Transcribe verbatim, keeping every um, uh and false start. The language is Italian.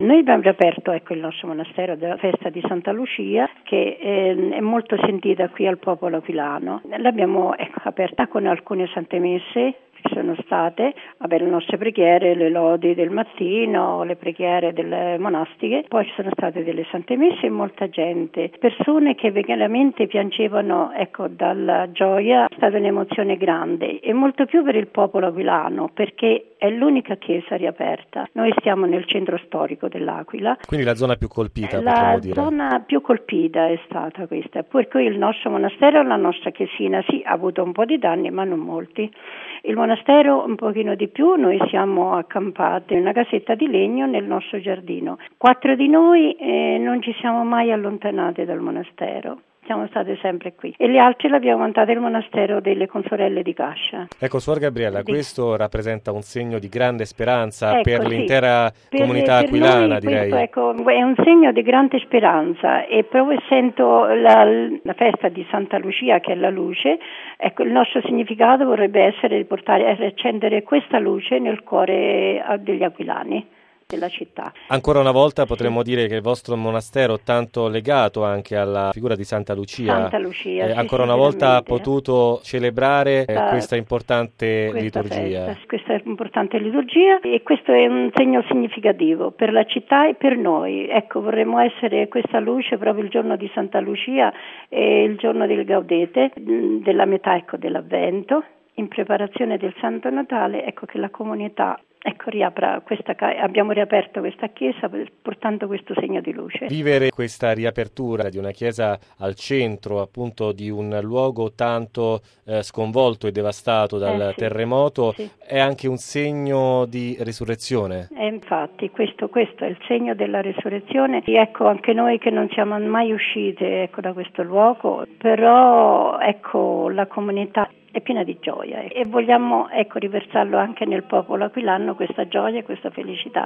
Noi abbiamo riaperto ecco, il nostro monastero della festa di Santa Lucia, che eh, è molto sentita qui al popolo aquilano. L'abbiamo ecco, aperta con alcune sante messe, sono state vabbè, le nostre preghiere, le lodi del mattino, le preghiere delle monastiche, poi ci sono state delle sante messe e molta gente, persone che veramente piangevano ecco, dalla gioia, è stata un'emozione grande e molto più per il popolo aquilano perché è l'unica chiesa riaperta. Noi stiamo nel centro storico dell'Aquila. Quindi la zona più colpita, la potremmo dire. La zona più colpita è stata questa, per cui il nostro monastero, la nostra chiesina, sì, ha avuto un po' di danni, ma non molti. Il monastero un pochino di più, noi siamo accampati in una casetta di legno nel nostro giardino. Quattro di noi eh, non ci siamo mai allontanati dal monastero. Siamo state sempre qui e le altre l'abbiamo montate nel monastero delle Consorelle di Cascia. Ecco, Suor Gabriella, di... questo rappresenta un segno di grande speranza ecco, per l'intera sì. comunità per, aquilana, per noi, direi. Questo, ecco, è un segno di grande speranza e proprio essendo la, la festa di Santa Lucia, che è la luce, ecco, il nostro significato vorrebbe essere di portare a accendere questa luce nel cuore degli aquilani della città. Ancora una volta potremmo sì. dire che il vostro monastero, tanto legato anche alla figura di Santa Lucia, Santa Lucia eh, sì, ancora sì, una volta ha potuto celebrare eh, questa importante questa liturgia. Festa, questa importante liturgia e questo è un segno significativo per la città e per noi. Ecco, vorremmo essere questa luce proprio il giorno di Santa Lucia e il giorno del Gaudete, della metà ecco, dell'Avvento, in preparazione del Santo Natale, ecco che la comunità Ecco, riapra questa, abbiamo riaperto questa chiesa portando questo segno di luce. Vivere questa riapertura di una chiesa al centro appunto di un luogo tanto eh, sconvolto e devastato dal eh, sì, terremoto sì. è anche un segno di risurrezione. E infatti questo, questo è il segno della risurrezione. E ecco, anche noi che non siamo mai uscite ecco, da questo luogo, però ecco la comunità è piena di gioia e vogliamo ecco riversarlo anche nel popolo aquilano questa gioia e questa felicità.